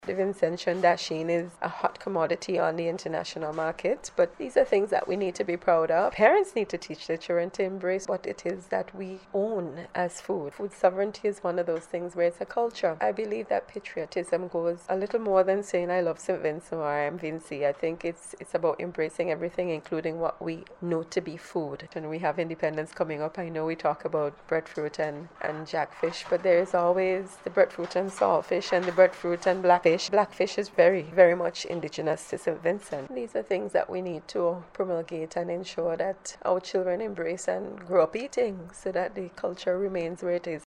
The Vincentian dasheen is a hot commodity on the international market, but these are things that we need to be proud of. Parents need to teach their children to embrace what it is that we own as food. Food sovereignty is one of those things where it's a culture. I believe that patriotism goes a little more than saying I love St. Vincent or I am Vinci. I think it's about embracing everything, including what we know to be food. And we have Independence coming up. I know we talk about breadfruit and jackfish, but there is always the breadfruit and saltfish and the breadfruit and blackfish. Blackfish is very, very much indigenous to St. Vincent. These are things that we need to promulgate and ensure that our children embrace and grow up eating so that the culture remains where it is.